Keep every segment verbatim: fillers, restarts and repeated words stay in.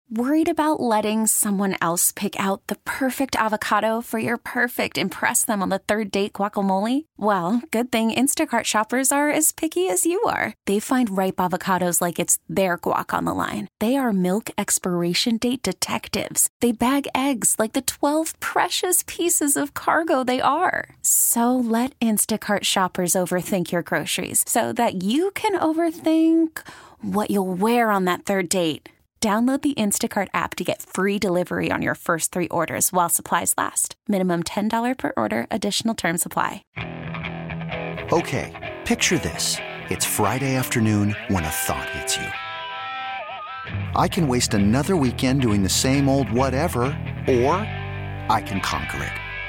Worried about letting someone else pick out the perfect avocado for your perfect impress them on the third date guacamole? Well, good thing Instacart shoppers are as picky as you are. They find ripe avocados like it's their guac on the line. They are milk expiration date detectives. They bag eggs like the twelve precious pieces of cargo they are. So let Instacart shoppers overthink your groceries so that you can overthink what you'll wear on that third date. Download the Instacart app to get free delivery on your first three orders while supplies last. Minimum ten dollars per order. Additional terms apply. Okay, picture this. It's Friday afternoon when a thought hits you. I can waste another weekend doing the same old whatever, or I can conquer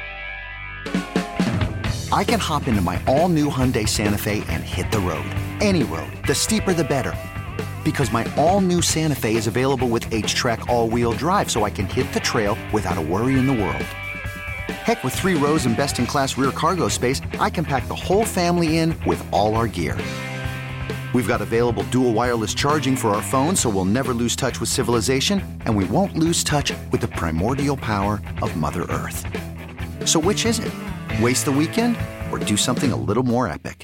it. I can hop into my all-new Hyundai Santa Fe and hit the road. Any road. The steeper, the better. Because my all-new Santa Fe is available with H-Track all-wheel drive, so I can hit the trail without a worry in the world. Heck, with three rows and best-in-class rear cargo space, I can pack the whole family in with all our gear. We've got available dual wireless charging for our phones, so we'll never lose touch with civilization, and we won't lose touch with the primordial power of Mother Earth. So which is it? Waste the weekend or do something a little more epic?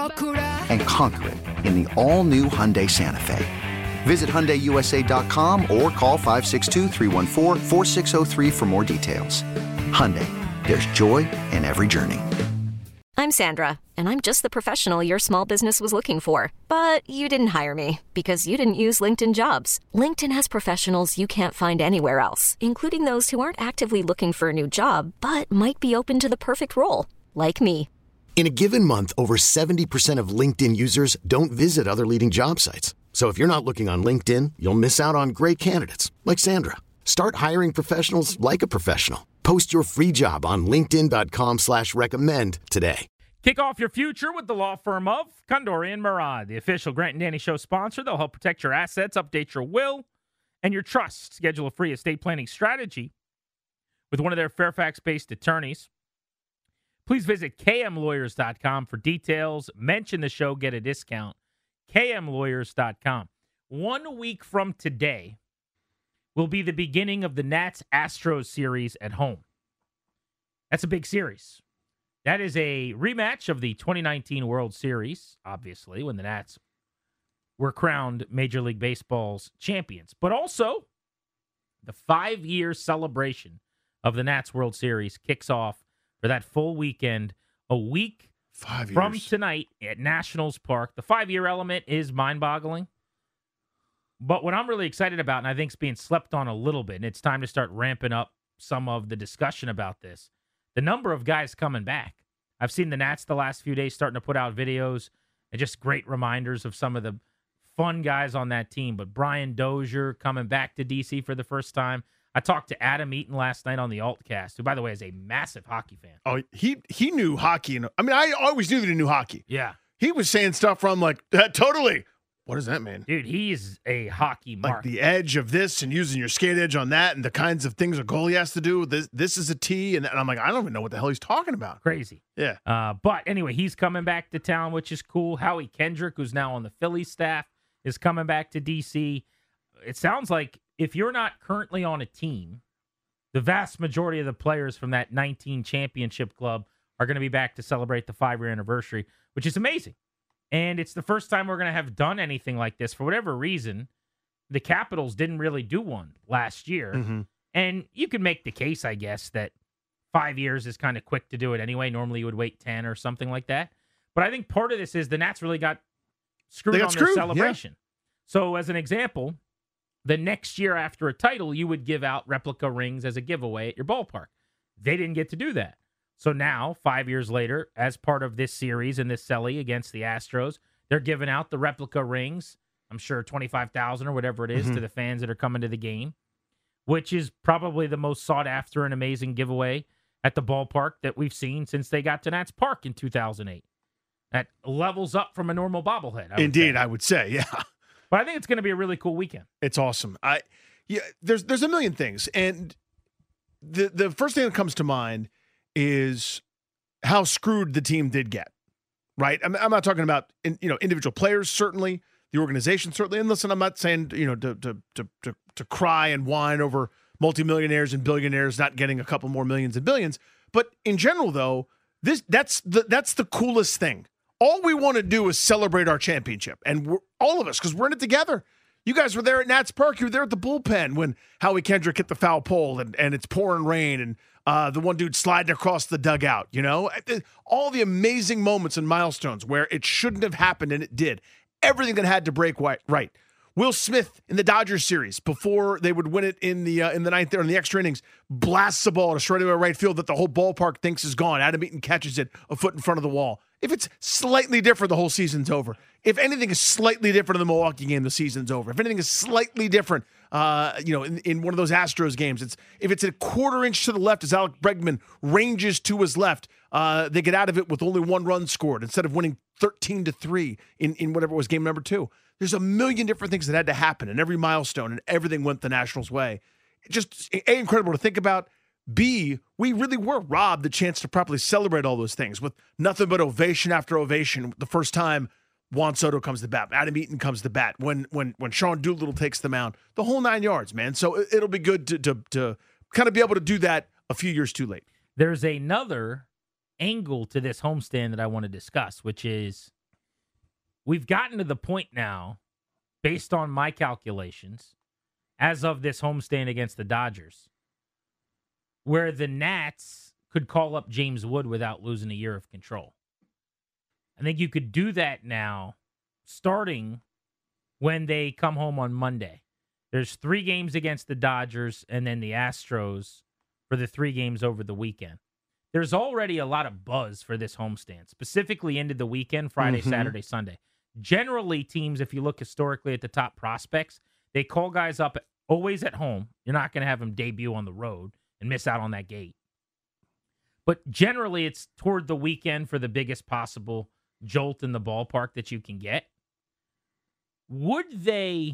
And conquer it in the all-new Hyundai Santa Fe. Visit Hyundai U S A dot com or call five six two, three one four, four six zero three for more details. Hyundai, there's joy in every journey. I'm Sandra, and I'm just the professional your small business was looking for. But you didn't hire me because you didn't use LinkedIn Jobs. LinkedIn has professionals you can't find anywhere else, including those who aren't actively looking for a new job, but might be open to the perfect role, like me. In a given month, over seventy percent of LinkedIn users don't visit other leading job sites. So if you're not looking on LinkedIn, you'll miss out on great candidates like Sandra. Start hiring professionals like a professional. Post your free job on linkedin dot com slash recommend today. Kick off your future with the law firm of Condori and Murad, the official Grant and Danny Show sponsor. They'll help protect your assets, update your will, and your trust. Schedule a free estate planning strategy with one of their Fairfax-based attorneys. Please visit k m lawyers dot com for details. Mention the show, get a discount. k m lawyers dot com. One week from today will be the beginning of the Nats-Astros series at home. That's a big series. That is a rematch of the twenty nineteen World Series, obviously, when the Nats were crowned Major League Baseball's champions. But also, the five-year celebration of the Nats World Series kicks off for that full weekend, a week Five from years. tonight at Nationals Park. The five-year element is mind-boggling. But what I'm really excited about, and I think it's being slept on a little bit, and it's time to start ramping up some of the discussion about this, the number of guys coming back. I've seen the Nats the last few days starting to put out videos and just great reminders of some of the fun guys on that team. But Brian Dozier coming back to D C for the first time. I talked to Adam Eaton last night on the Altcast, who, by the way, is a massive hockey fan. Oh, he he knew hockey. And I mean, I always knew that he knew hockey. Yeah. He was saying stuff from like, uh, totally. What does that mean? Dude, he's a hockey mark. Like the edge of this and using your skate edge on that and the kinds of things a goalie has to do. This this is a T. And, and I'm like, I don't even know what the hell he's talking about. Crazy. Yeah. Uh, but anyway, he's coming back to town, which is cool. Howie Kendrick, who's now on the Philly staff, is coming back to D C. It sounds like if you're not currently on a team, the vast majority of the players from that nineteen championship club are going to be back to celebrate the five-year anniversary, which is amazing. And it's the first time we're going to have done anything like this. For whatever reason, the Capitals didn't really do one last year. Mm-hmm. And you could make the case, I guess, that five years is kind of quick to do it anyway. Normally you would wait ten or something like that. But I think part of this is the Nats really got screwed They got on screwed, their celebration. Yeah. So as an example, the next year after a title, you would give out replica rings as a giveaway at your ballpark. They didn't get to do that. So now, five years later, as part of this series and this celly against the Astros, they're giving out the replica rings. I'm sure twenty-five thousand or whatever it is mm-hmm. to the fans that are coming to the game, which is probably the most sought after and amazing giveaway at the ballpark that we've seen since they got to Nats Park in two thousand eight. That levels up from a normal bobblehead. I Indeed, say. I would say, yeah. But I think it's going to be a really cool weekend. It's awesome. I yeah, there's there's a million things, and the the first thing that comes to mind is how screwed the team did get. Right? I'm, I'm not talking about in, you know individual players certainly the organization certainly. And listen, I'm not saying you know to to to to, to cry and whine over multimillionaires and billionaires not getting a couple more millions and billions, but in general, though, this that's the that's the coolest thing. All we want to do is celebrate our championship, and we're, all of us, because we're in it together. You guys were there at Nats Park. You were there at the bullpen when Howie Kendrick hit the foul pole and, and it's pouring rain and uh, the one dude sliding across the dugout, you know? All the amazing moments and milestones where it shouldn't have happened and it did. Everything that had to break right. Will Smith in the Dodgers series, before they would win it in the uh, in the ninth there in the extra innings, blasts the ball to straightaway right field that the whole ballpark thinks is gone. Adam Eaton catches it a foot in front of the wall. If it's slightly different, the whole season's over. If anything is slightly different in the Milwaukee game, the season's over. If anything is slightly different, uh, you know, in, in one of those Astros games, it's if it's a quarter inch to the left as Alec Bregman ranges to his left, uh, they get out of it with only one run scored instead of winning thirteen to three in, in whatever was game number two. There's a million different things that had to happen, and every milestone, and everything went the Nationals' way. Just A, incredible to think about. B, we really were robbed the chance to properly celebrate all those things with nothing but ovation after ovation. The first time Juan Soto comes to bat, Adam Eaton comes to bat, when when when Sean Doolittle takes the mound, the whole nine yards, man. So it'll be good to to, to kind of be able to do that a few years too late. There's another angle to this homestand that I want to discuss, which is we've gotten to the point now, based on my calculations, as of this homestand against the Dodgers, where the Nats could call up James Wood without losing a year of control. I think you could do that now, starting when they come home on Monday. There's three games against the Dodgers and then the Astros for the three games over the weekend. There's already a lot of buzz for this homestand, specifically into the weekend, Friday, mm-hmm. Saturday, Sunday. Generally, teams, if you look historically at the top prospects, they call guys up always at home. You're not going to have them debut on the road and miss out on that gate. But generally, it's toward the weekend for the biggest possible jolt in the ballpark that you can get. Would they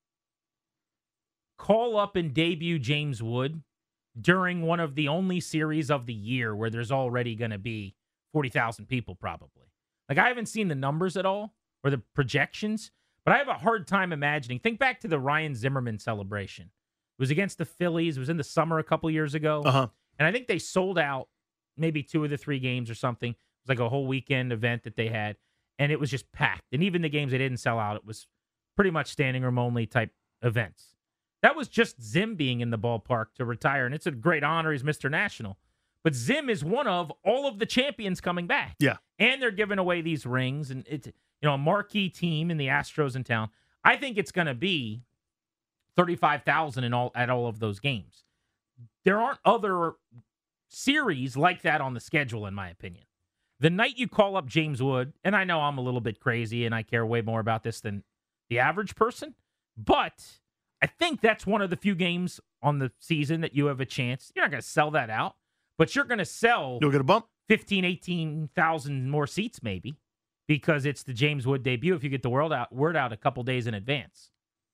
call up and debut James Wood during one of the only series of the year where there's already going to be forty thousand people probably? Like, I haven't seen the numbers at all or the projections, but I have a hard time imagining. Think back to the Ryan Zimmerman celebration. It was against the Phillies. It was in the summer a couple years ago. Uh-huh. And I think they sold out maybe two of the three games or something. It was like a whole weekend event that they had, and it was just packed. And even the games they didn't sell out, it was pretty much standing room only type events. That was just Zim being in the ballpark to retire, and it's a great honor. He's Mister National. But Zim is one of all of the champions coming back. Yeah. And they're giving away these rings, and it's, you know, a marquee team in the Astros in town. I think it's going to be thirty-five thousand in all at all of those games. There aren't other series like that on the schedule, in my opinion. The night you call up James Wood, and I know I'm a little bit crazy and I care way more about this than the average person, but I think that's one of the few games on the season that you have a chance. You're not going to sell that out, but you're going to sell You'll get a bump. fifteen, eighteen thousand more seats maybe, because it's the James Wood debut if you get the word out, word out a couple days in advance.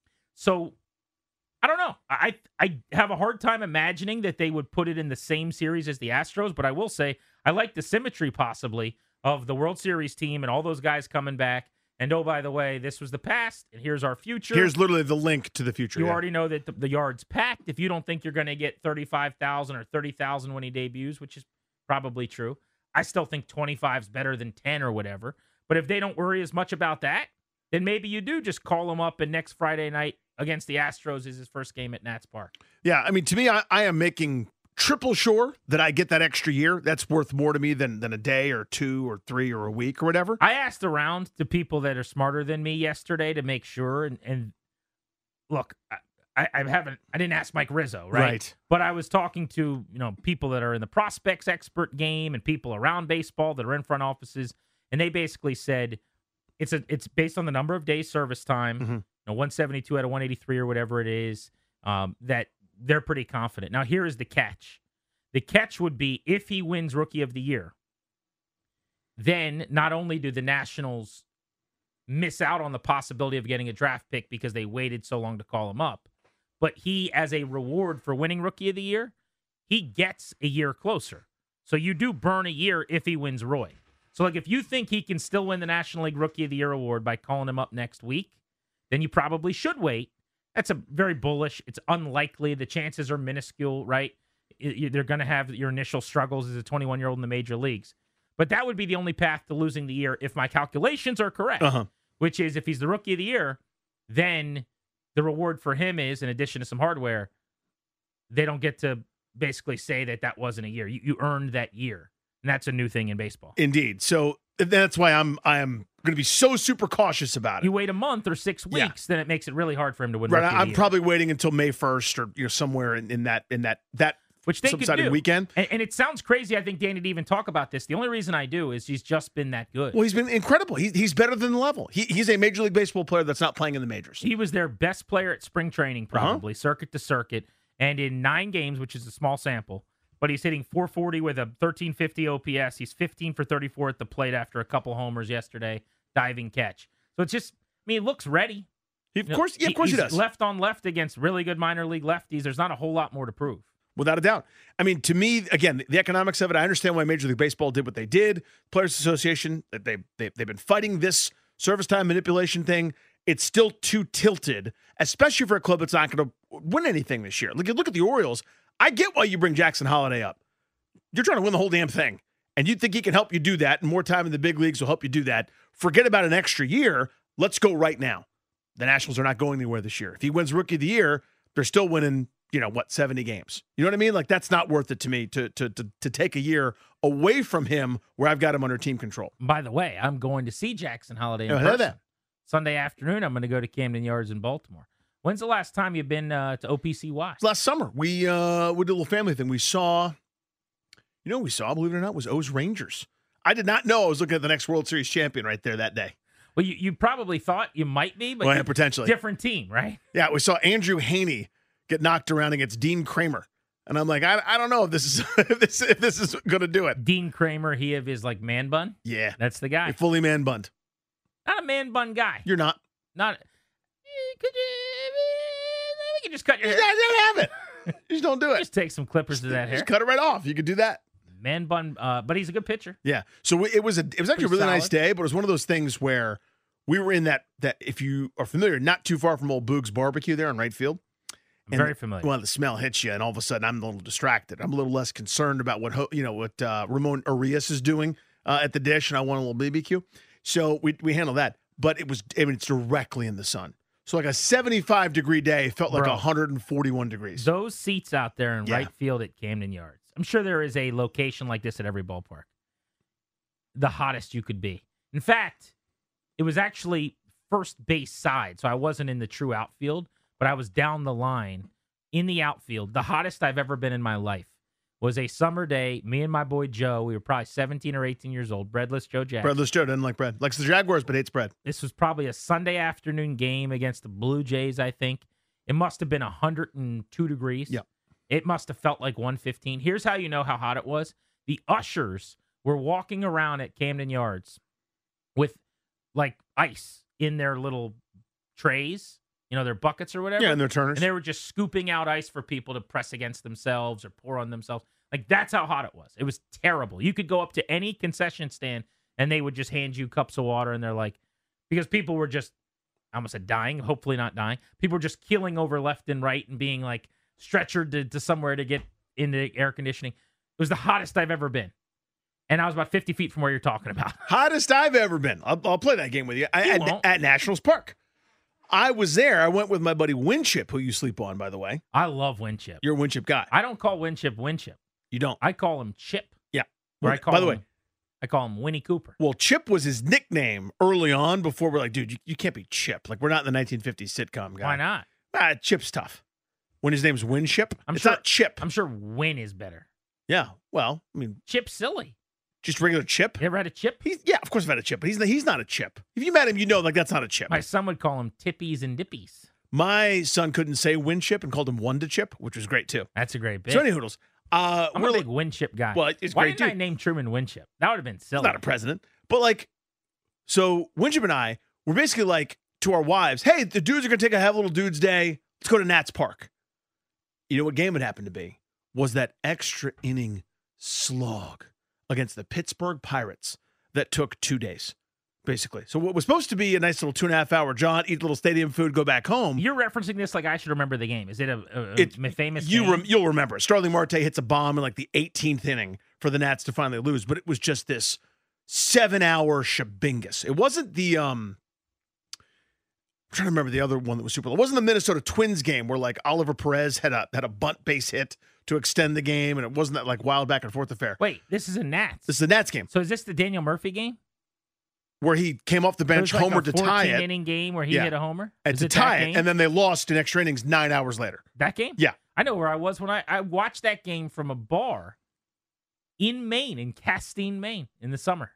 So I don't know. I I have a hard time imagining that they would put it in the same series as the Astros, but I will say I like the symmetry possibly of the World Series team and all those guys coming back. And oh, by the way, this was the past, and here's our future. Here's literally the link to the future. You yeah. already know that the, the yard's packed. If you don't think you're going to get thirty-five thousand or thirty thousand when he debuts, which is probably true, I still think twenty-five is better than ten or whatever. But if they don't worry as much about that, then maybe you do just call him up, and next Friday night against the Astros is his first game at Nats Park. Yeah, I mean, to me, I, I am making triple sure that I get that extra year. That's worth more to me than than a day or two or three or a week or whatever. I asked around to people that are smarter than me yesterday to make sure, and, and look, I, I haven't, I didn't ask Mike Rizzo, right? Right. But I was talking to, you know, people that are in the prospects expert game and people around baseball that are in front offices, and they basically said it's a it's based on the number of days service time, mm-hmm. you know, one seventy-two out of one eighty-three or whatever it is, um, that they're pretty confident. Now, here is the catch. The catch would be if he wins Rookie of the Year, then not only do the Nationals miss out on the possibility of getting a draft pick because they waited so long to call him up, but he, as a reward for winning Rookie of the Year, he gets a year closer. So you do burn a year if he wins Roy. So, like, if you think he can still win the National League Rookie of the Year award by calling him up next week, then you probably should wait. That's a very bullish. It's unlikely. The chances are minuscule, right? They're going to have your initial struggles as a twenty-one-year-old in the major leagues. But that would be the only path to losing the year if my calculations are correct, uh-huh. which is if he's the rookie of the year, then the reward for him is, in addition to some hardware, they don't get to basically say that that wasn't a year. You, you earned that year, and that's a new thing in baseball. Indeed. So that's why I'm I'm going to be so super cautious about it. You wait a month or six weeks, yeah. then it makes it really hard for him to win. Right. Rookie I'm of the probably year. waiting until May first or you know somewhere in, in that in that that. Which they could do. Weekend. And, and it sounds crazy, I think, Danny, to even talk about this. The only reason I do is he's just been that good. Well, he's been incredible. He, he's better than the level. He, he's a Major League Baseball player that's not playing in the majors. He was their best player at spring training, probably, uh-huh. circuit to circuit. And in nine games, which is a small sample, but he's hitting four forty with a thirteen fifty O P S. He's fifteen for thirty-four at the plate after a couple homers yesterday, diving catch. So it's just, I mean, he looks ready. He, of you course, know, yeah, of course he, he does. Left on left against really good minor league lefties. There's not a whole lot more to prove. Without a doubt. I mean, to me, again, the economics of it, I understand why Major League Baseball did what they did. Players Association, they, they, they've been fighting this service time manipulation thing. It's still too tilted, especially for a club that's not going to win anything this year. Look, look at the Orioles. I get why you bring Jackson Holliday up. You're trying to win the whole damn thing. And you think he can help you do that, and more time in the big leagues will help you do that. Forget about an extra year. Let's go right now. The Nationals are not going anywhere this year. If he wins Rookie of the Year, they're still winning you know, what, seventy games. You know what I mean? Like, that's not worth it to me to to to, to take a year away from him where I've got him under team control. By the way, I'm going to see Jackson Holliday in oh, person. That. Sunday afternoon, I'm going to go to Camden Yards in Baltimore. When's the last time you've been uh, to O P C Y? Last summer. We, uh, we did a little family thing. We saw, you know what we saw, believe it or not, was O's Rangers. I did not know I was looking at the next World Series champion right there that day. Well, you, you probably thought you might be, but well, yeah, potentially. Different team, right? Yeah, we saw Andrew Haney get knocked around against Dean Kramer. And I'm like, I, I don't know if this is if this, if this is going to do it. Dean Kramer, he have his like man bun? Yeah. That's the guy. You're fully man bunned. Not a man bun guy. You're not. Not. Could you, we can just cut your hair. You don't have it. You just don't do it. Just take some clippers to that hair. Just cut it right off. You could do that. Man bun, uh, but he's a good pitcher. Yeah. So it was a it was actually Pretty a really solid. nice day, but it was one of those things where we were in that that if you are familiar, not too far from old Boog's Barbecue there on right field. And Very familiar. Well, the smell hits you, and all of a sudden, I'm a little distracted. I'm a little less concerned about what you know what uh, Ramon Arias is doing uh, at the dish, and I want a little B B Q. So we we handle that, but it was I mean it's directly in the sun. So like a seventy-five degree day felt like Bro, one hundred forty-one degrees. Those seats out there in yeah. right field at Camden Yards. I'm sure there is a location like this at every ballpark. The hottest you could be. In fact, it was actually first base side, so I wasn't in the true outfield. But I was down the line in the outfield. The hottest I've ever been in my life was a summer day. Me and my boy Joe, we were probably seventeen or eighteen years old. Breadless Joe Jackson. Breadless Joe doesn't like bread. Likes the Jaguars, but hates bread. This was probably a Sunday afternoon game against the Blue Jays, I think. It must have been one hundred two degrees. Yep. It must have felt like one fifteen. Here's how you know how hot it was. The ushers were walking around at Camden Yards with, like, ice in their little trays. You know, their buckets or whatever. Yeah, and their turners. And they were just scooping out ice for people to press against themselves or pour on themselves. Like, that's how hot it was. It was terrible. You could go up to any concession stand, and they would just hand you cups of water, and they're like, because people were just, I almost said dying, hopefully not dying. People were just keeling over left and right and being, like, stretchered to, to somewhere to get into air conditioning. It was the hottest I've ever been. And I was about fifty feet from where you're talking about. Hottest I've ever been. I'll, I'll play that game with you. I, you at, won't. at Nationals Park. I was there. I went with my buddy Winship, who you sleep on, by the way. I love Winship. You're a Winship guy. I don't call Winship Winship. You don't? I call him Chip. Yeah. Or I call by the him, way, I call him Winnie Cooper. Well, Chip was his nickname early on before we're like, dude, you, you can't be Chip. Like, we're not in the nineteen fifties sitcom guy. Why not? Ah, Chip's tough. When his name's Winship, I'm it's sure, not Chip. I'm sure Win is better. Yeah. Well, I mean. Chip's silly. Just regular Chip? You ever had a Chip? He's, yeah, of course I've had a Chip, but he's, he's not a Chip. If you met him, you know, like, that's not a Chip. My son would call him Tippies and Dippies. My son couldn't say Winship and called him Wonder Chip, which was great, too. That's a great bit. So, any hoodles. Uh, I'm a big Winship guy. Well, it's Why great, didn't too. I name Truman Winship? That would have been silly. He's not a president. But, like, so Winship and I were basically like to our wives, hey, the dudes are going to take a have a little dudes day. Let's go to Nats Park. You know what game it happened to be? Was that extra inning slog against the Pittsburgh Pirates that took two days. basically. So what was supposed to be a nice little two and a half hour jaunt, eat a little stadium food, go back home. You're referencing this like I should remember the game. Is it a, a, It- a famous You game? rem- you'll remember. Starling Marte hits a bomb in like the eighteenth inning for the Nats to finally lose, but it was just this seven hour shabingus. It wasn't the um. I'm trying to remember the other one that was super. It wasn't the Minnesota Twins game where like Oliver Perez had a had a bunt base hit to extend the game, and it wasn't that like wild back and forth affair. Wait, this is a Nats. This is the Nats game So is this the Daniel Murphy game? where he came off the It bench, was like homered a to tie it, inning game where he Yeah. hit a homer? and Is to it tie that it, game? and then they lost in extra innings nine hours later. That game? Yeah. I know where I was when I, I watched that game from a bar in Maine, in Castine, Maine, in the summer.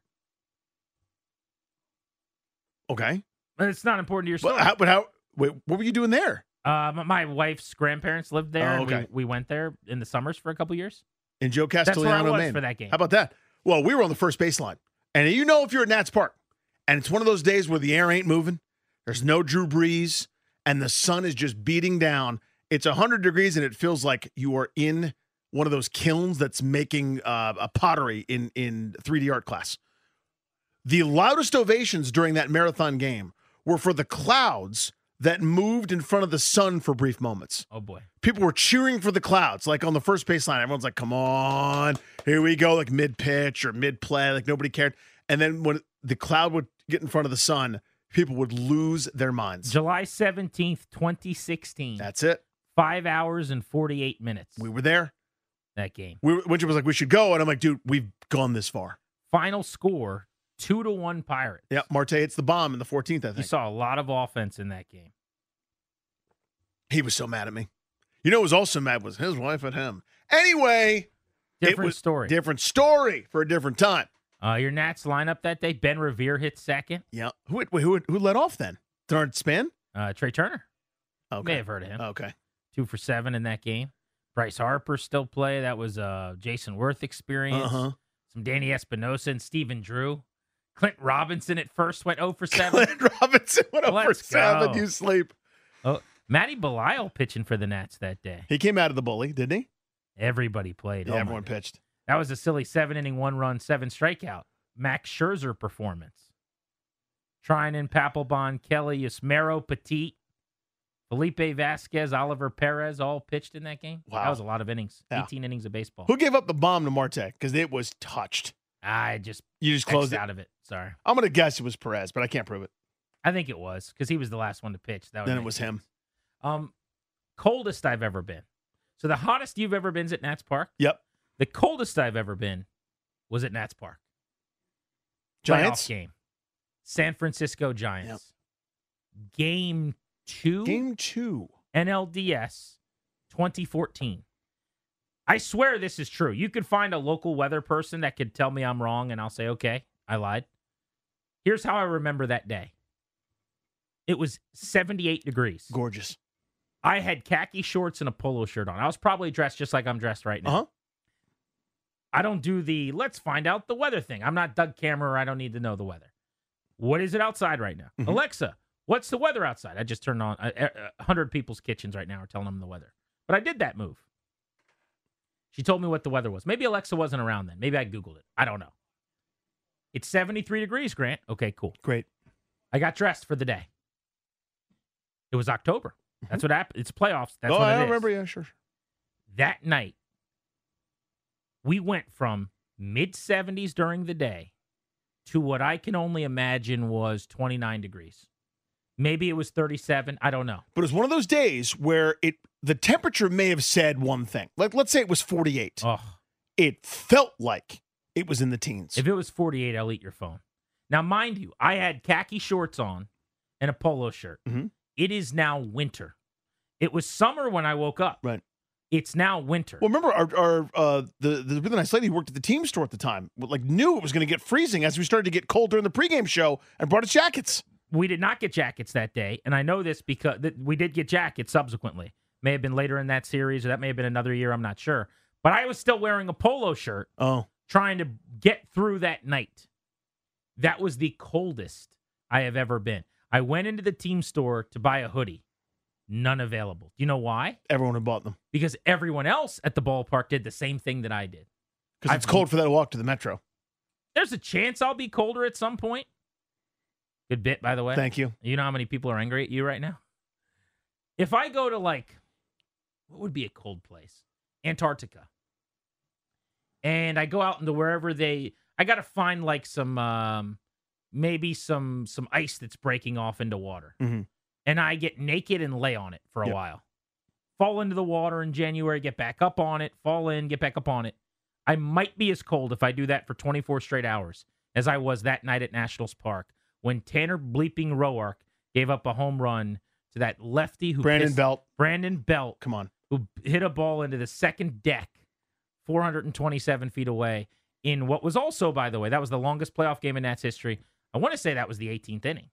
Okay, But it's not important to your story. but how? But how wait, what were you doing there Uh, my- my wife's grandparents lived there. Oh, and we, okay. we went there in the summers for a couple years. in Joe That's where I Castellano, was Maine? for that game. How about that? Well, we were on the first baseline, and you know if you're at Nats Park, and it's one of those days where the air ain't moving, there's no Drew Brees, and the sun is just beating down. It's one hundred degrees, and it feels like you are in one of those kilns that's making uh, a pottery in in three D art class. The loudest ovations during that marathon game were for the clouds that moved in front of the sun for brief moments. Oh, boy. People were cheering for the clouds, like on the first baseline. Everyone's like, come on, here we go, like mid-pitch or mid-play, like nobody cared. And then when the cloud would get in front of the sun, people would lose their minds. July seventeenth, twenty sixteen. That's it. Five hours and forty-eight minutes. We were there. That game. We were, Winter was like, we should go. And I'm like, dude, we've gone this far. Final score, two to one Pirates. Yeah, Marte hits the bomb in the fourteenth, I You think. saw a lot of offense in that game. He was so mad at me. You know who was also mad was his wife at him. Anyway, it Different was story. Different story for a different time. Uh, your Nats lineup that day, Ben Revere hit second. Yeah. Who wait, who who led off then? Darn Span? Uh, Trey Turner. You Okay. may have heard of him. Okay. Two for seven in that game. Bryce Harper still play. That was a Jason Worth experience. Uh-huh. Some Danny Espinosa and Stephen Drew. Clint Robinson at first went oh for seven. Clint Robinson went over Let's seven. go. You sleep. Oh, Matty Belisle pitching for the Nats that day. He came out of the bully, didn't he? Everybody played. Yeah, Oh, my everyone God. pitched. That was a silly seven inning, one run, seven strikeout. Max Scherzer performance. Trinan, Papelbon, Kelly, Yusmero, Petit, Felipe Vasquez, Oliver Perez all pitched in that game. Wow. That was a lot of innings. Yeah. eighteen innings of baseball. Who gave up the bomb to Marte? Because it was touched. I just You just closed closed it. out of it. Sorry. I'm going to guess it was Perez, but I can't prove it. I think it was because he was the last one to pitch. That would Then it make was sense. him. Um, coldest I've ever been. So the hottest you've ever been is at Nats Park. Yep. The coldest I've ever been was at Nats Park. Giants? Playoff game. San Francisco Giants. Game two. Game two. N L D S twenty fourteen. I swear this is true. You could find a local weather person that could tell me I'm wrong, and I'll say, okay, I lied. Here's how I remember that day. It was seventy-eight degrees. Gorgeous. I had khaki shorts and a polo shirt on. I was probably dressed just like I'm dressed right now. Uh-huh. I don't do the let's find out the weather thing. I'm not Doug Kammerer. I don't need to know the weather. What is it outside right now? Mhm. Alexa, what's the weather outside? I just turned on uh, uh, one hundred people's kitchens right now are telling them the weather. But I did that move. She told me what the weather was. Maybe Alexa wasn't around then. Maybe I Googled it. I don't know. It's seventy-three degrees, Grant. Okay, cool. Great. I got dressed for the day. It was October. That's what happened. It's playoffs. That's oh, what it I is. remember. Yeah, sure. That night, we went from mid seventies during the day to what I can only imagine was twenty-nine degrees. Maybe it was thirty-seven. I don't know. But it was one of those days where it the temperature may have said one thing. Like, let's say it was forty-eight. Oh, It felt like it was in the teens. if it was forty-eight, I'll eat your phone. Now, mind you, I had khaki shorts on and a polo shirt. Mhm. It is now winter. It was summer when I woke up. Right. It's now winter. Well, remember our, our uh, the the really nice lady who worked at the team store at the time, like knew it was going to get freezing as we started to get cold during the pregame show and brought us jackets. We did not get jackets that day, and I know this because th- we did get jackets subsequently. May have been later in that series, or that may have been another year. I'm not sure. But I was still wearing a polo shirt, Oh, trying to get through that night. That was the coldest I have ever been. I went into the team store to buy a hoodie. None available. Do you know why? everyone had bought them Because everyone else at the ballpark did the same thing that I did. because it's I've- cold for that walk to the metro. There's a chance I'll be colder at some point. Good bit, by the way. Thank you. You know how many people are angry at you right now? If I go to, like, what would be a cold place? Antarctica. And I go out into wherever they, I got to find, like, some, um, maybe some some ice that's breaking off into water. Mm-hmm. And I get naked and lay on it for a Yep. while. Fall into the water in January, get back up on it, fall in, get back up on it. I might be as cold if I do that for twenty-four straight hours as I was that night at Nationals Park when Tanner bleeping Roark gave up a home run to that lefty who Brandon pissed, Belt. Brandon Belt, Come on. who hit a ball into the second deck, four hundred twenty-seven feet away in what was also, by the way, that was the longest playoff game in Nats history. I want to say that was the eighteenth inning.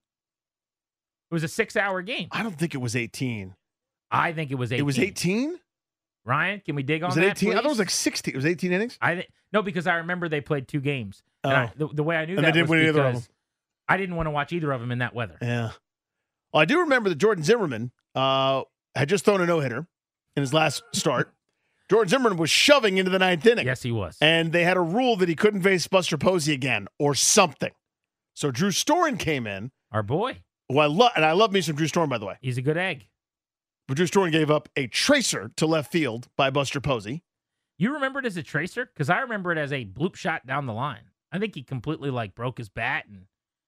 It was a six-hour game. I don't think it was eighteen. I think it was eighteen. It was eighteen? Ryan, can we dig on Was it that, eighteen? I thought it was please? like sixteen. It was eighteen innings? I th- no, because I remember they played two games. And Oh. I, the, the way I knew And that they didn't was win either of because them. I didn't want to watch either of them in that weather. Yeah. Well, I do remember that Jordan Zimmerman uh, had just thrown a no-hitter in his last start. Jordan Zimmerman was shoving into the ninth inning. Yes, he was. And they had a rule that he couldn't face Buster Posey again or something. So Drew Storen came in, Our boy. who I love, and I love me some Drew Storen, by the way. He's a good egg. But Drew Storen gave up a tracer to left field by Buster Posey. You remember it as a tracer? Because I remember it as a bloop shot down the line. I think he completely, like, broke his bat. And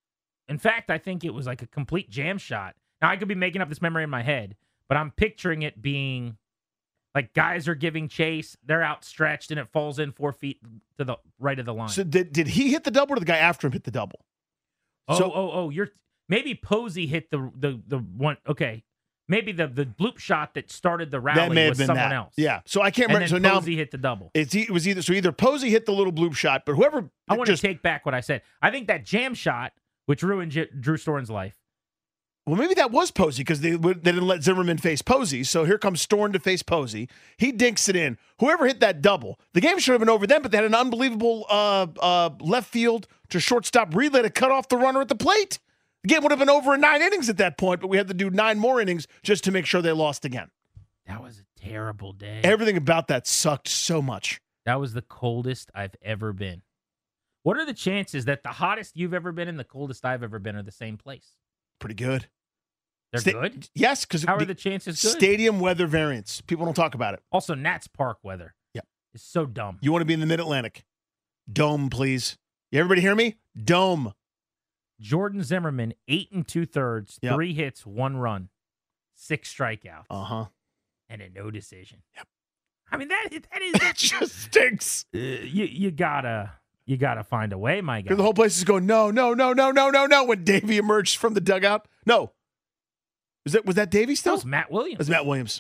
in fact, I think it was like a complete jam shot. Now, I could be making up this memory in my head, but I'm picturing it being like guys are giving chase, they're outstretched, and it falls in four feet to the right of the line. So did, did he hit the double or did the guy after him hit the double? Oh, So- oh, oh! You're maybe Posey hit the the the one. Okay, maybe the the bloop shot that started the rally That may have was been someone that. else. Yeah. So I can't and remember. then So Posey now hit the double. it's, it was either so either Posey hit the little bloop shot, but whoever I want just to take back what I said. I think that jam shot, which ruined J- Drew Storen's life. well, maybe that was Posey because they would- they didn't let Zimmerman face Posey. So here comes Storen to face Posey. He dinks it in. Whoever hit that double, the game should have been over then, but they had an unbelievable uh, uh, left field to shortstop relay to cut off the runner at the plate. The game would have been over in nine innings at that point, but we had to do nine more innings just to make sure they lost again. That was a terrible day. Everything about that sucked so much. That was the coldest I've ever been. What are the chances that the hottest you've ever been and the coldest I've ever been are the same place? Pretty good. They're Sta- good? Yes, because How are the chances good? stadium weather variance. People don't talk about it. Also, Nats Park weather. Yep. It's so dumb. You want to be in the Mid-Atlantic. Dome, please. You everybody hear me? Dome. Jordan Zimmerman, eight and two thirds, Yep. three hits, one run, six strikeouts, Uh-huh. and a no decision. Yep. I mean that that is That just stinks. uh, you you gotta you gotta find a way, my guy. Because the whole place is going, no, no, no, no, no, no, no, when Davey emerged from the dugout. No. Was that was that Davey That still? was Matt Williams. That's Matt Williams.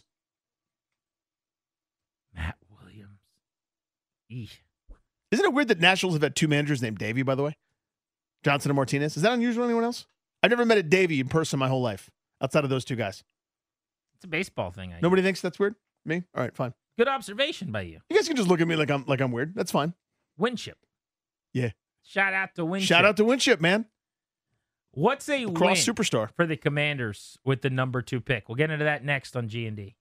Matt Williams. Eesh. Isn't it weird that Nationals have had two managers named Davey, by the way? Johnson and Martinez. Is that unusual to anyone else? I've never met a Davey in person my whole life, outside of those two guys. It's a baseball thing. I Nobody thinks that's weird? Me? All right, fine. Good observation by you. You guys can just look at me like I'm like I'm weird. That's fine. Winship. Yeah. Shout out to Winship. Shout out to Winship, man. What's a Cross win superstar. for the Commanders with the number two pick? We'll get into that next on G and D.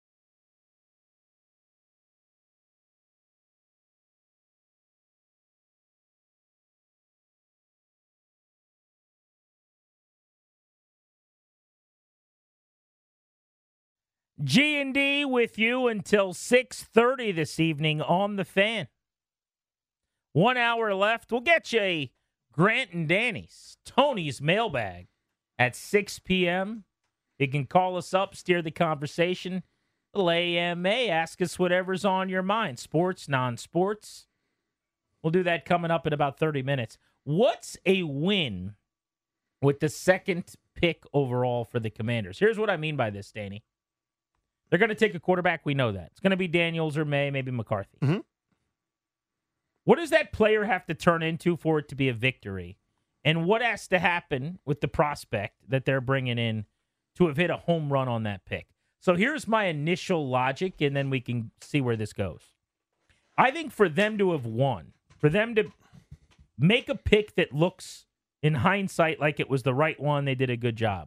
G and D with you until six thirty this evening on The Fan. One hour left. We'll get you a Grant and Danny's, Tony's mailbag at six p.m. You can call us up, steer the conversation. Little A M A, ask us whatever's on your mind. Sports, non-sports. We'll do that coming up in about thirty minutes. What's a win with the second pick overall for the Commanders? Here's what I mean by this, Danny. They're going to take a quarterback. We know that. It's going to be Daniels or May, maybe McCarthy. Mm-hmm. What does that player have to turn into for it to be a victory? And what has to happen with the prospect that they're bringing in to have hit a home run on that pick? So here's my initial logic, and then we can see where this goes. I think for them to have won, for them to make a pick that looks, in hindsight, like it was the right one, they did a good job.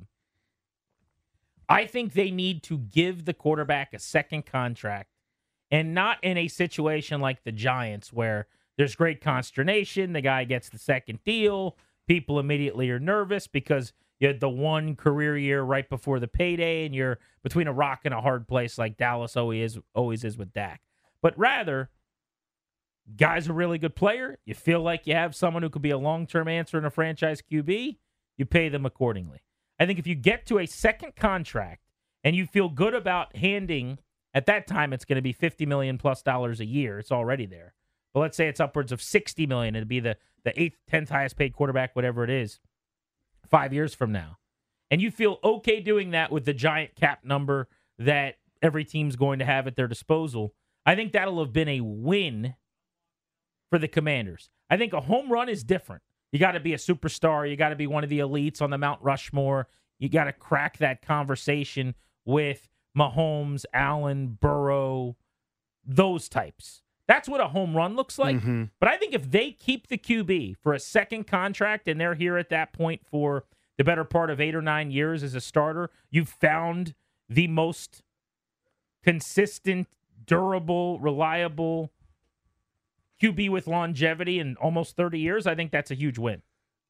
I think they need to give the quarterback a second contract, and not in a situation like the Giants where there's great consternation. The guy gets the second deal. people immediately are nervous because you had the one career year right before the payday, and you're between a rock and a hard place like Dallas always is, always is with Dak. But rather, guy's a really good player. You feel like you have someone who could be a long-term answer in a franchise Q B. You pay them accordingly. I think if you get to a second contract and you feel good about handing, at that time it's going to be fifty million dollars plus dollars a year. It's already there. But let's say it's upwards of sixty million dollars. It'd be the, the eighth, tenth highest paid quarterback, whatever it is, five years from now. And you feel okay doing that with the giant cap number that every team's going to have at their disposal. I think that'll have been a win for the Commanders. I think a home run is different. You got to be a superstar. You got to be one of the elites on the Mount Rushmore. You got to crack that conversation with Mahomes, Allen, Burrow, those types. That's what a home run looks like. Mm-hmm. But I think if they keep the Q B for a second contract and they're here at that point for the better part of eight or nine years as a starter, you've found the most consistent, durable, reliable Q B with longevity in almost thirty years. I think that's a huge win.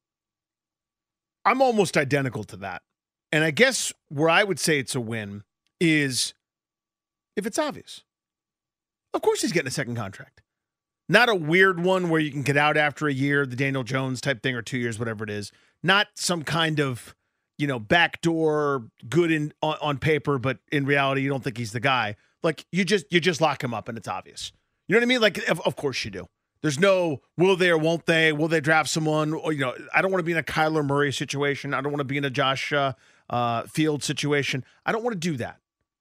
I'm almost identical to that. And I guess where I would say it's a win is if it's obvious. Of course he's getting a second contract. Not a weird one where you can get out after a year, the Daniel Jones type thing, or two years, whatever it is. Not some kind of, you know, backdoor good in on, on paper, but in reality you don't think he's the guy. Like you just you just lock him up and it's obvious. You know what I mean? Like, of, of course you do. There's no will they or won't they? Will they draft someone? Or, you know, I don't want to be in a Kyler Murray situation. I don't want to be in a Josh uh, uh, Fields situation. I don't want to do that.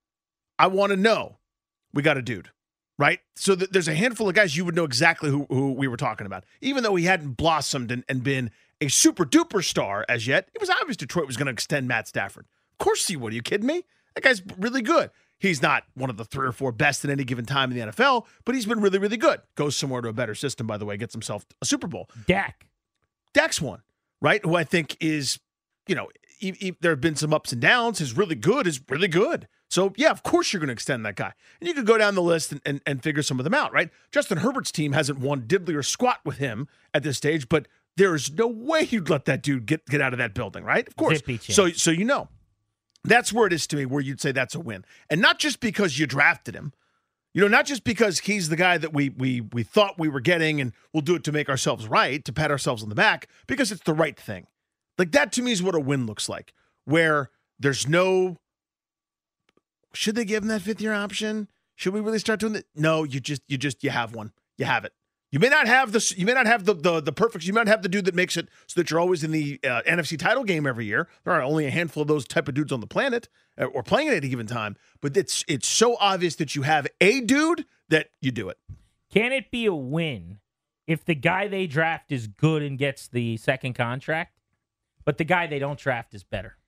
I want to know we got a dude, right? So th- there's a handful of guys you would know exactly who, who we were talking about. Even though he hadn't blossomed and, and been a super-duper star as yet, it was obvious Detroit was going to extend Matt Stafford. Of course he would. Are you kidding me? That guy's really good. He's not one of the three or four best at any given time in the N F L, but he's been really, really good. Goes somewhere to a better system, by the way, gets himself a Super Bowl. Dak. Dak's one, right? Who I think is, you know, he, he, there have been some ups and downs. His really good is really good. So, yeah, of course you're going to extend that guy. And you could go down the list and, and, and figure some of them out, right? Justin Herbert's team hasn't won diddly or squat with him at this stage, but there is no way you'd let that dude get, get out of that building, right? Of course. So, so you know. That's where it is to me, where you'd say that's a win. And not just because you drafted him, you know, not just because he's the guy that we we we thought we were getting and we'll do it to make ourselves right, to pat ourselves on the back, because it's the right thing. Like that to me is what a win looks like, where there's no, should they give him that fifth year option? Should we really start doing that? No, you just, you just, you have one. You have it. You may not have the, you may not have the, the, the perfect, you might not have the dude that makes it so that you're always in the uh, N F C title game every year. There are only a handful of those type of dudes on the planet uh, or playing at any given time, but it's, it's so obvious that you have a dude that you do it. Can it be a win if the guy they draft is good and gets the second contract, but the guy they don't draft is better?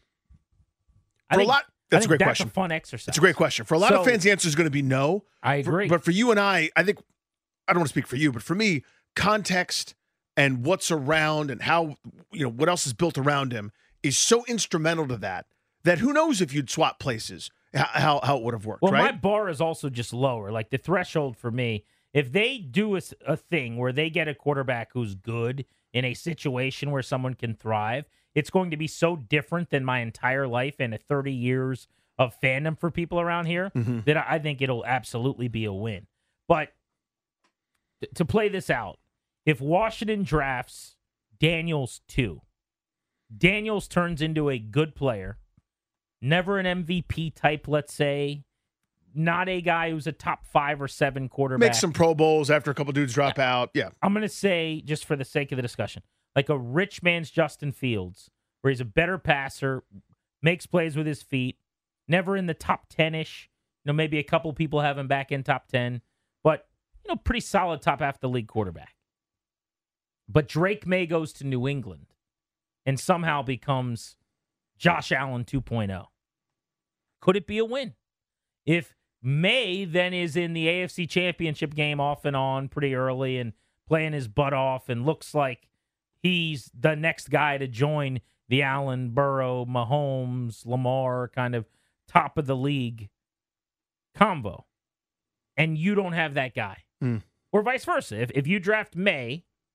I For think, a lot, that's I think a great that's question. A fun exercise. It's a great question. For a lot so, of fans, the answer is going to be no. I agree. For, but for you and I, I think, I don't want to speak for you, but for me, context and what's around and how, you know, what else is built around him is so instrumental to that, that who knows if you'd swap places, how how it would have worked, well, right? My bar is also just lower. Like the threshold for me, if they do a, a thing where they get a quarterback who's good in a situation where someone can thrive, it's going to be so different than my entire life and thirty years of fandom for people around here mm-hmm. that I think it'll absolutely be a win. But to play this out, if Washington drafts Daniels two, Daniels turns into a good player, never an M V P type, let's say, not a guy who's a top five or seven quarterback. Make some Pro Bowls after a couple dudes drop yeah. out. Yeah. I'm going to say, just for the sake of the discussion, like a rich man's Justin Fields, where he's a better passer, makes plays with his feet, never in the top ten-ish. You know, maybe a couple people have him back in top ten, but you know, pretty solid top half of the league quarterback. But Drake May goes to New England and somehow becomes Josh Allen two point oh. Could it be a win? If May then is in the A F C Championship game off and on pretty early and playing his butt off and looks like he's the next guy to join the Allen, Burrow, Mahomes, Lamar kind of top of the league combo, and you don't have that guy. Mm. Or vice versa. If if you draft May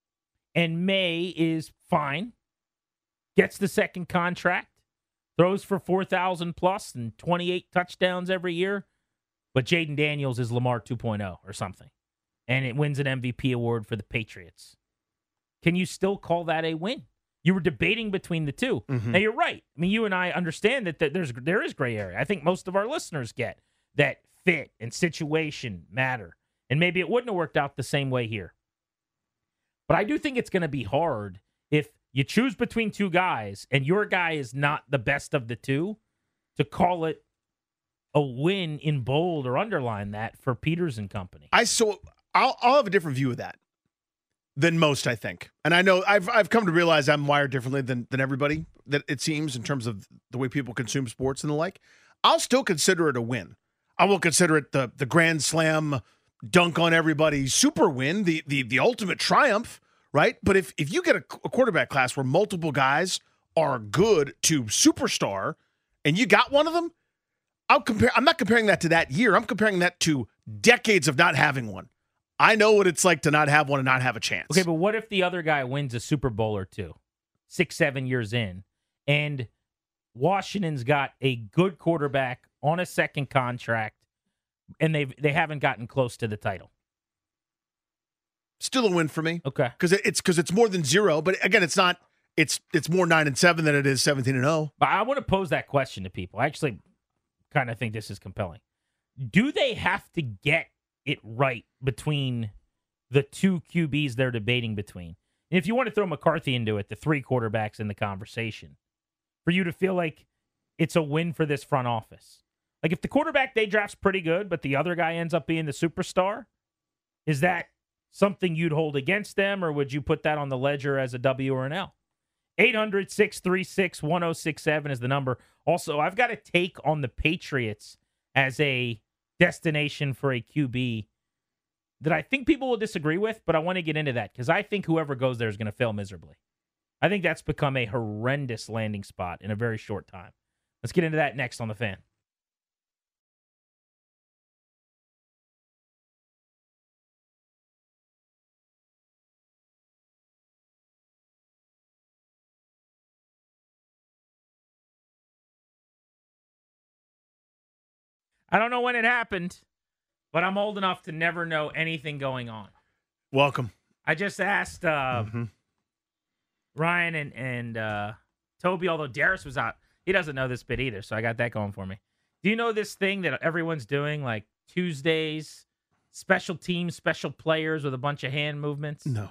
and May is fine, gets the second contract, throws for four thousand plus and twenty-eight touchdowns every year, but Jaden Daniels is Lamar two point oh or something, and it wins an M V P award for the Patriots. Can you still call that a win? You were debating between the two. Mm-hmm. Now, you're right. I mean, you and I understand that, that there's there is gray area. I think most of our listeners get that fit and situation matter, and maybe it wouldn't have worked out the same way here. But I do think it's going to be hard if you choose between two guys and your guy is not the best of the two to call it a win in bold or underline that for Peters and company. I so I'll I'll have a different view of that than most, I think. And I know I've I've come to realize I'm wired differently than than everybody, that it seems, in terms of the way people consume sports and the like. I'll still consider it a win. I will consider it the the grand slam dunk on everybody super win, the the the ultimate triumph, right? But if if you get a, a quarterback class where multiple guys are good to superstar and you got one of them, I'll compare I'm not comparing that to that year. I'm comparing that to decades of not having one. I know what it's like to not have one and not have a chance. Okay, but what if the other guy wins a Super Bowl or two, six, seven years in, and Washington's got a good quarterback on a second contract, and they they haven't gotten close to the title? Still a win for me. Okay, because it's because it's more than zero. But again, it's not. It's it's more nine and seven than it is seventeen and zero. But I want to pose that question to people. I actually kind of think this is compelling. Do they have to get it right between the two Q Bs they're debating between? And if you want to throw McCarthy into it, the three quarterbacks in the conversation, for you to feel like it's a win for this front office. Like, if the quarterback they draft's pretty good, but the other guy ends up being the superstar, is that something you'd hold against them, or would you put that on the ledger as a W or an L? eight hundred, six three six, one oh six seven is the number. Also, I've got a take on the Patriots as a destination for a Q B that I think people will disagree with, but I want to get into that because I think whoever goes there is going to fail miserably. I think that's become a horrendous landing spot in a very short time. Let's get into that next on The Fan. I don't know when it happened, but I'm old enough to never know anything going on. Welcome. I just asked uh, mm-hmm. Ryan and, and uh, Toby, although Darius was out. He doesn't know this bit either, so I got that going for me. Do you know this thing that everyone's doing, like Tuesdays, special teams, special players with a bunch of hand movements? No.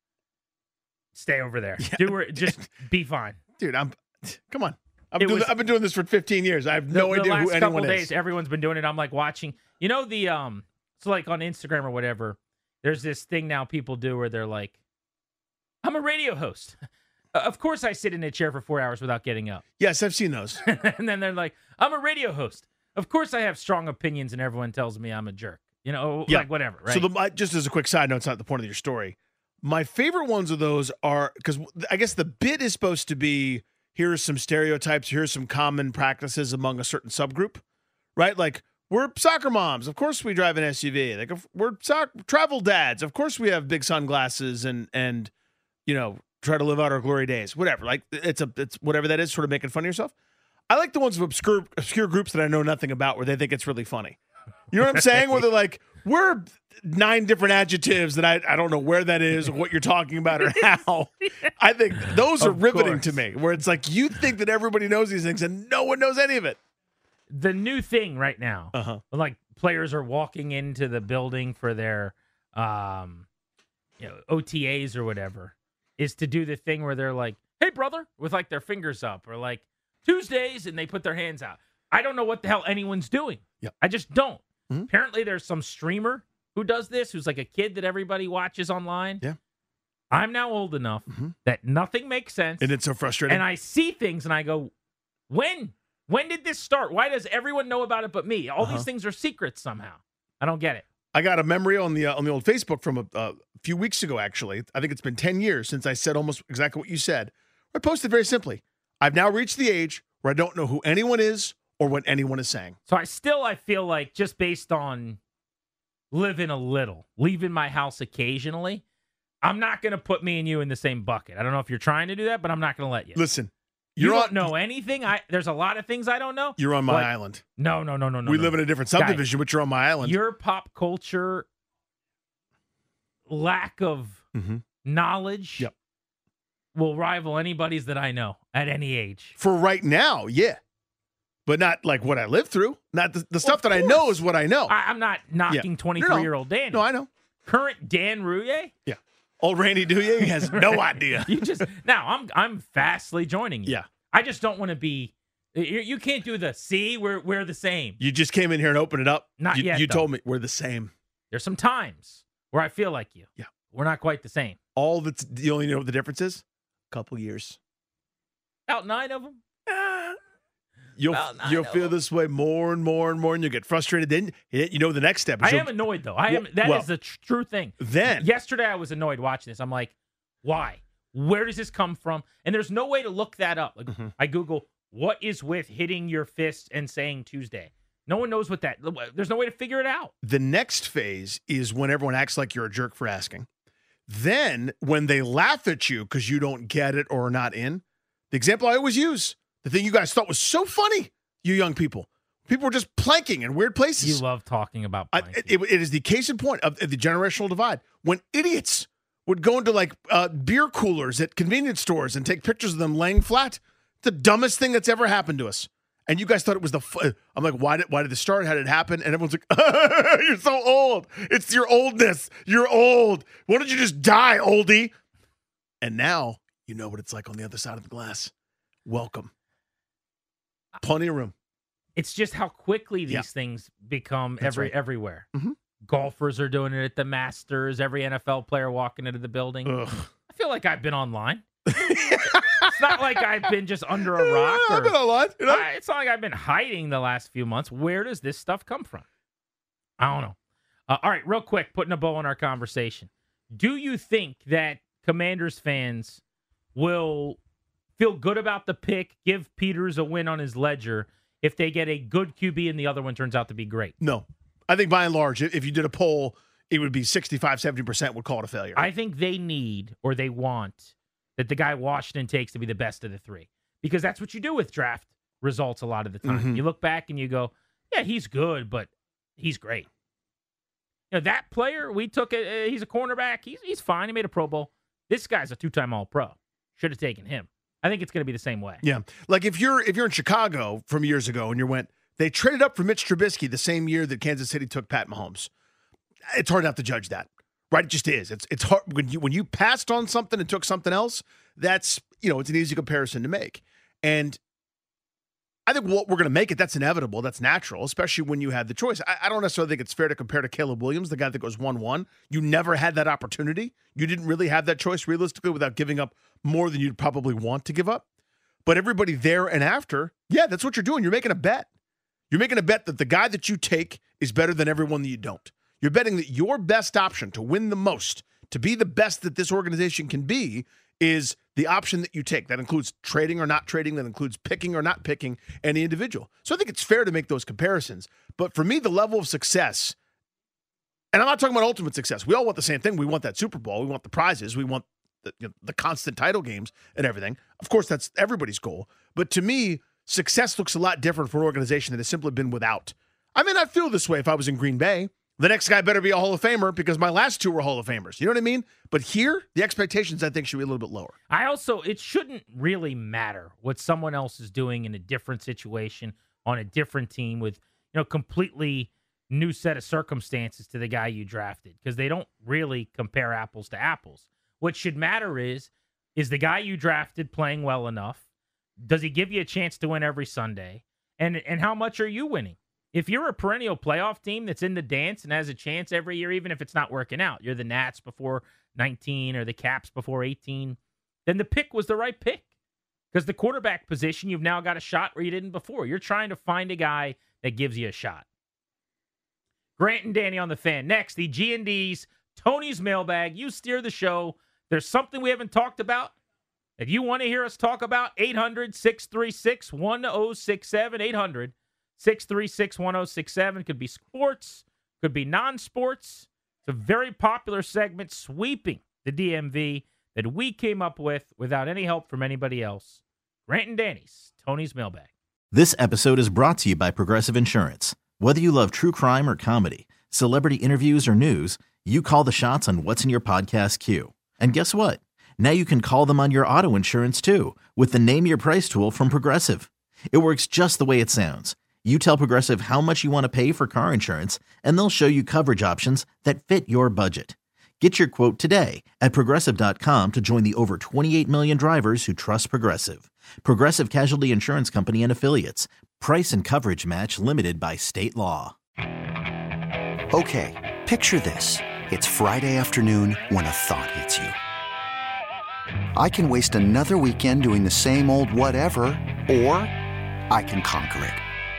Stay over there. Yeah. Do it. Just be fine. Dude, I'm. Come on. I've been, doing, was, I've been doing this for fifteen years. I have no the, idea the who anyone couple is. Days, everyone's been doing it. I'm like watching. You know the um. So like on Instagram or whatever, there's this thing now people do where they're like, "I'm a radio host. Of course I sit in a chair for four hours without getting up." Yes, I've seen those. And then they're like, "I'm a radio host. Of course I have strong opinions, and everyone tells me I'm a jerk." You know, yeah. like whatever. Right. So the, just as a quick side note, it's not the point of your story. My favorite ones of those are because I guess the bit is supposed to be, here are some stereotypes, here's some common practices among a certain subgroup, right? Like, we're soccer moms. Of course we drive an S U V. Like, if we're soc- travel dads. Of course we have big sunglasses and, and, you know, try to live out our glory days. Whatever. Like, it's a it's whatever that is, sort of making fun of yourself. I like the ones of obscure, obscure groups that I know nothing about where they think it's really funny. You know what I'm saying? Where they're like, we're nine different adjectives that I, I don't know where that is or what you're talking about or how. I think those are of riveting course. to me, where it's like you think that everybody knows these things and no one knows any of it. The new thing right now, uh-huh. like players are walking into the building for their um, you know, O T As or whatever, is to do the thing where they're like, "Hey, brother," with like their fingers up, or like Tuesdays, and they put their hands out. I don't know what the hell anyone's doing. Yep. I just don't. Mm-hmm. Apparently, there's some streamer who does this, who's like a kid that everybody watches online. Yeah. I'm now old enough mm-hmm. that nothing makes sense. And it's so frustrating. And I see things and I go, when? When did this start? Why does everyone know about it but me? All uh-huh. these things are secrets somehow. I don't get it. I got a memory on the uh, on the old Facebook from a, a few weeks ago, actually. I think it's been ten years since I said almost exactly what you said. I posted very simply, I've now reached the age where I don't know who anyone is or what anyone is saying. So I still, I feel like, just based on living a little, leaving my house occasionally, I'm not going to put me and you in the same bucket. I don't know if you're trying to do that, but I'm not going to let you. Listen, you you're don't on, know anything. I There's a lot of things I don't know. You're on my but island. No, no, no, no, no. We no, live no. in a different subdivision, Guys, but you're on my island. Your pop culture lack of mm-hmm. knowledge yep. will rival anybody's that I know at any age. For right now, yeah. But not like what I lived through. Not the, the well, stuff that I know is what I know. I, I'm not knocking twenty-three-year-old no, no. Dan. No, I know. Current Dan Rouillet? Yeah. Old Randy Douye has no idea. You just now I'm I'm fastly joining you. Yeah. I just don't want to be. You, you can't do the see. We're we're the same. You just came in here and opened it up. Not you, yet. You though. told me we're the same. There's some times where I feel like you. Yeah. We're not quite the same. All that's you only know what the difference is. A couple years. About nine of them. You'll you'll feel this way more and more and more, and you'll get frustrated. Then you know the next step. I am annoyed though. I am. That well, is the tr- true thing. Then yesterday I was annoyed watching this. I'm like, why? Where does this come from? And there's no way to look that up. Like mm-hmm. I Google what is with hitting your fist and saying Tuesday. No one knows what that. There's no way to figure it out. The next phase is when everyone acts like you're a jerk for asking. Then when they laugh at you because you don't get it or are not in. The example I always use. The thing you guys thought was so funny, you young people. People were just planking in weird places. You love talking about I, it, it is the case in point of, of the generational divide. When idiots would go into like uh, beer coolers at convenience stores and take pictures of them laying flat. The dumbest thing that's ever happened to us. And you guys thought it was the fu- I'm like, why did why did this start? How did it happen? And everyone's like, you're so old. It's your oldness. You're old. Why don't you just die, oldie? And now you know what it's like on the other side of the glass. Welcome. Plenty of room. It's just how quickly these yeah. things become That's every right. everywhere. Mm-hmm. Golfers are doing it at the Masters. Every N F L player walking into the building. Ugh. I feel like I've been online. It's not like I've been just under a rock. I've Or, been online. You know? I, it's not like I've been hiding the last few months. Where does this stuff come from? I don't know. Uh, all right, real quick, putting a bow on our conversation. Do you think that Commanders fans will feel good about the pick, give Peters a win on his ledger if they get a good Q B and the other one turns out to be great? No. I think by and large, if you did a poll, it would be sixty-five, seventy percent would call it a failure. I think they need or they want that the guy Washington takes to be the best of the three. Because that's what you do with draft results a lot of the time. Mm-hmm. You look back and you go, yeah, he's good, but he's great. You know, that player, we took a, he's a cornerback. He's, he's fine. He made a Pro Bowl. This guy's a two-time All-Pro. Should have taken him. I think it's going to be the same way. Yeah. Like if you're if you're in Chicago from years ago and you went, they traded up for Mitch Trubisky the same year that Kansas City took Pat Mahomes. It's hard not to judge that. Right? It just is. It's it's hard when you when you passed on something and took something else, that's, you know, it's an easy comparison to make. And I think what we're going to make it, that's inevitable. That's natural, especially when you had the choice. I, I don't necessarily think it's fair to compare to Caleb Williams, the guy that goes one one. You never had that opportunity. You didn't really have that choice realistically without giving up more than you'd probably want to give up. But everybody there and after, yeah, that's what you're doing. You're making a bet. You're making a bet that the guy that you take is better than everyone that you don't. You're betting that your best option to win the most, to be the best that this organization can be, is the option that you take. That includes trading or not trading. That includes picking or not picking any individual. So I think it's fair to make those comparisons. But for me, the level of success, and I'm not talking about ultimate success. We all want the same thing. We want that Super Bowl. We want the prizes. We want the, you know, the constant title games and everything. Of course, that's everybody's goal. But to me, success looks a lot different for an organization that has simply been without. I may not feel this way if I was in Green Bay. The next guy better be a Hall of Famer because my last two were Hall of Famers. You know what I mean? But here, the expectations, I think, should be a little bit lower. I also, it shouldn't really matter what someone else is doing in a different situation on a different team with, you know, completely new set of circumstances to the guy you drafted because they don't really compare apples to apples. What should matter is, is the guy you drafted playing well enough? Does he give you a chance to win every Sunday? And and how much are you winning? If you're a perennial playoff team that's in the dance and has a chance every year, even if it's not working out, you're the Nats before nineteen or the Caps before eighteen, then the pick was the right pick. Because the quarterback position, you've now got a shot where you didn't before. You're trying to find a guy that gives you a shot. Grant and Danny on the Fan. Next, the G and D's, Tony's Mailbag. You steer the show. There's something we haven't talked about. If you want to hear us talk about, eight hundred, six three six, one oh six seven, eight hundred, six three six, one oh six seven. Could be sports, could be non-sports. It's a very popular segment, sweeping the D M V, that we came up with without any help from anybody else. Grant and Danny's Tony's Mailbag. This episode is brought to you by Progressive Insurance. Whether you love true crime or comedy, celebrity interviews or news, you call the shots on what's in your podcast queue. And guess what? Now you can call them on your auto insurance too with the Name Your Price tool from Progressive. It works just the way it sounds. You tell Progressive how much you want to pay for car insurance, and they'll show you coverage options that fit your budget. Get your quote today at Progressive dot com to join the over twenty-eight million drivers who trust Progressive. Progressive Casualty Insurance Company and Affiliates. Price and coverage match limited by state law. Okay, picture this. It's Friday afternoon when a thought hits you. I can waste another weekend doing the same old whatever, or I can conquer it.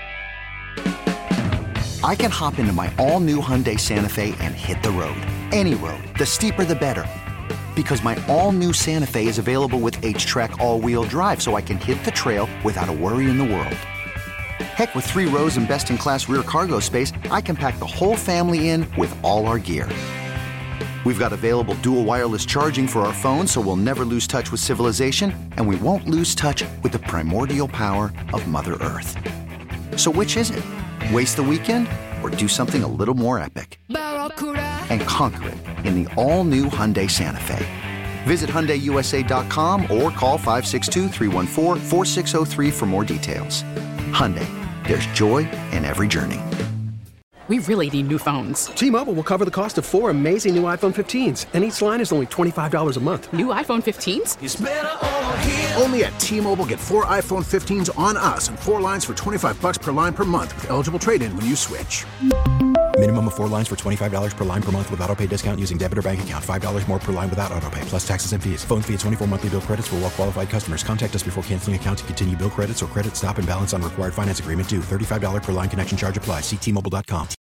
I can hop into my all-new Hyundai Santa Fe and hit the road. Any road. The steeper, the better. Because my all-new Santa Fe is available with H-Track all-wheel drive, so I can hit the trail without a worry in the world. Heck, with three rows and best-in-class rear cargo space, I can pack the whole family in with all our gear. We've got available dual wireless charging for our phones, so we'll never lose touch with civilization, and we won't lose touch with the primordial power of Mother Earth. So which is it? Waste the weekend or do something a little more epic? And conquer it in the all-new Hyundai Santa Fe. Visit Hyundai U S A dot com or call five six two, three one four, four six zero three for more details. Hyundai, there's joy in every journey. We really need new phones. T-Mobile will cover the cost of four amazing new iPhone fifteens, and each line is only twenty-five dollars a month. New iPhone fifteens? It's better over here. Only at T-Mobile, get four iPhone fifteens on us and four lines for twenty-five dollars per line per month with eligible trade-in when you switch. Minimum of four lines for twenty-five dollars per line per month with autopay discount using debit or bank account. five dollars more per line without autopay, plus taxes and fees. Phone fee at twenty-four monthly bill credits for well-qualified customers. Contact us before canceling account to continue bill credits or credit stop and balance on required finance agreement due. thirty-five dollars per line connection charge applies. See T Mobile dot com.